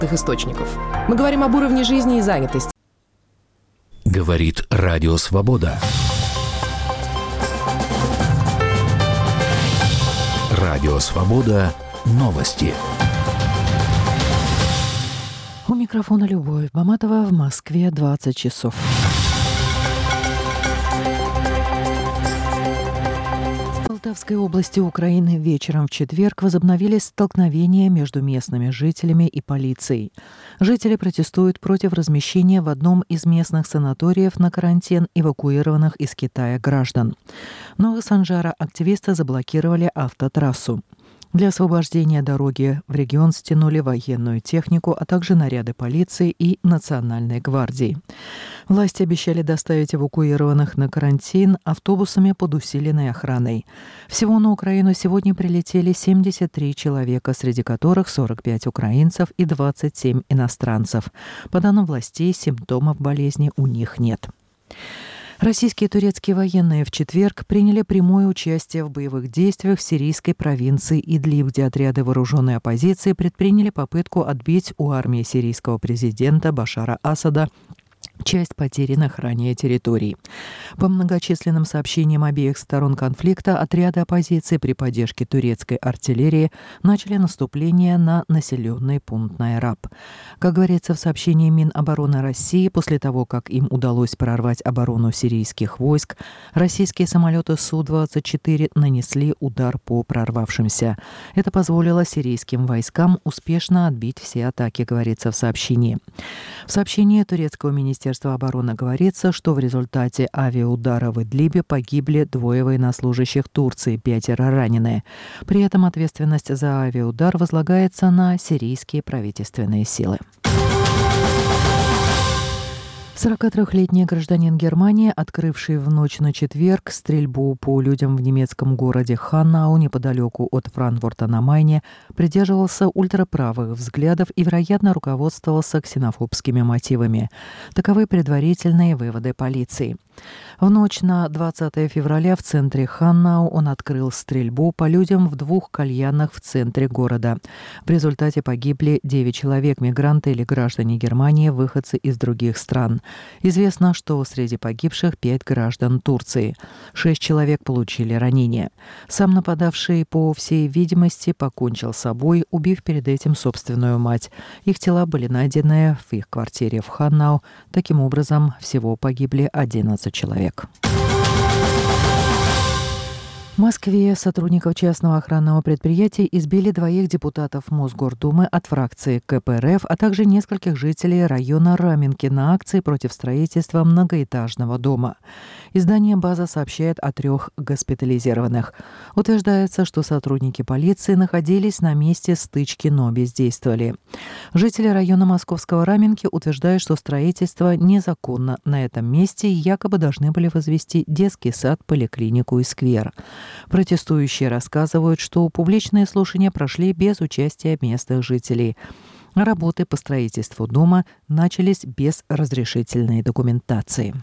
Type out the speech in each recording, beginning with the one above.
источников. Мы говорим об уровне жизни и занятости. Говорит Радио Свобода. Радио Свобода. Новости. У микрофона Любовь Баматова. В Москве 20 часов. В Полтавской области Украины вечером в четверг возобновились столкновения между местными жителями и полицией. Жители протестуют против размещения в одном из местных санаториев на карантин эвакуированных из Китая граждан. В Новых Санжарах активисты заблокировали автотрассу. Для освобождения дороги в регион стянули военную технику, а также наряды полиции и Национальной гвардии. Власти обещали доставить эвакуированных на карантин автобусами под усиленной охраной. Всего на Украину сегодня прилетели 73 человека, среди которых 45 украинцев и 27 иностранцев. По данным властей, симптомов болезни у них нет. Российские и турецкие военные в четверг приняли прямое участие в боевых действиях в сирийской провинции Идлиб, где отряды вооруженной оппозиции предприняли попытку отбить у армии сирийского президента Башара Асада часть потерянных ранее территорий. По многочисленным сообщениям обеих сторон конфликта, отряды оппозиции при поддержке турецкой артиллерии начали наступление на населенный пункт Найраб. Как говорится в сообщении Минобороны России, после того, как им удалось прорвать оборону сирийских войск, российские самолеты Су-24 нанесли удар по прорвавшимся. Это позволило сирийским войскам успешно отбить все атаки, говорится в сообщении. В сообщении турецкого министерства обороны говорится, что в результате авиаудара в Идлибе погибли 2 военнослужащих Турции, 5 ранены. При этом ответственность за авиаудар возлагается на сирийские правительственные силы. 43-летний гражданин Германии, открывший в ночь на четверг стрельбу по людям в немецком городе Ханнау неподалеку от Франкфурта на Майне, придерживался ультраправых взглядов и, вероятно, руководствовался ксенофобскими мотивами. Таковы предварительные выводы полиции. В ночь на 20 февраля в центре Ханнау он открыл стрельбу по людям в 2 кальянах в центре города. В результате погибли 9 человек, мигранты или граждане Германии, выходцы из других стран. Известно, что среди погибших 5 граждан Турции. 6 человек получили ранения. Сам нападавший, по всей видимости, покончил с собой, убив перед этим собственную мать. Их тела были найдены в их квартире в Ханнау. Таким образом, всего погибли 11 человек. В Москве сотрудников частного охранного предприятия избили 2 депутатов Мосгордумы от фракции КПРФ, а также нескольких жителей района Раменки на акции против строительства многоэтажного дома. Издание «База» сообщает о 3 госпитализированных. Утверждается, что сотрудники полиции находились на месте стычки, но бездействовали. Жители района московского Раменки утверждают, что строительство незаконно на этом месте и якобы должны были возвести детский сад, поликлинику и сквер. Протестующие рассказывают, что публичные слушания прошли без участия местных жителей. Работы по строительству дома начались без разрешительной документации.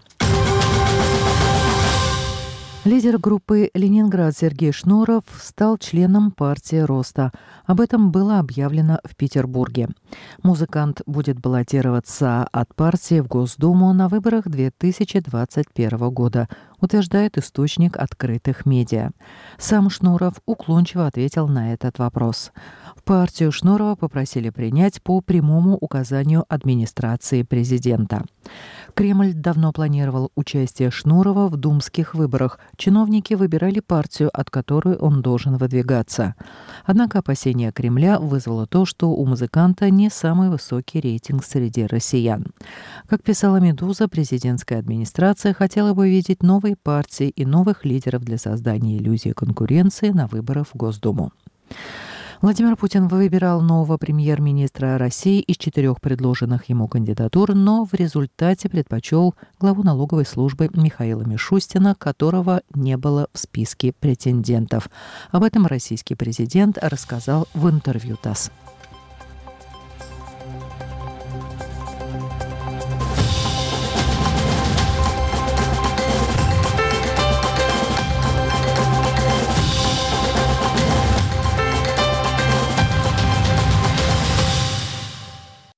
Лидер группы «Ленинград» Сергей Шнуров стал членом партии «Роста». Об этом было объявлено в Петербурге. Музыкант будет баллотироваться от партии в Госдуму на выборах 2021 года, утверждает источник открытых медиа. Сам Шнуров уклончиво ответил на этот вопрос. В партию Шнурова попросили принять по прямому указанию администрации президента. Кремль давно планировал участие Шнурова в думских выборах. Чиновники выбирали партию, от которой он должен выдвигаться. Однако опасения Кремля вызвало то, что у музыканта не самый высокий рейтинг среди россиян. Как писала «Медуза», президентская администрация хотела бы видеть новые партии и новых лидеров для создания иллюзии конкуренции на выборах в Госдуму. Владимир Путин выбирал нового премьер-министра России из 4 предложенных ему кандидатур, но в результате предпочел главу налоговой службы Михаила Мишустина, которого не было в списке претендентов. Об этом российский президент рассказал в интервью ТАСС.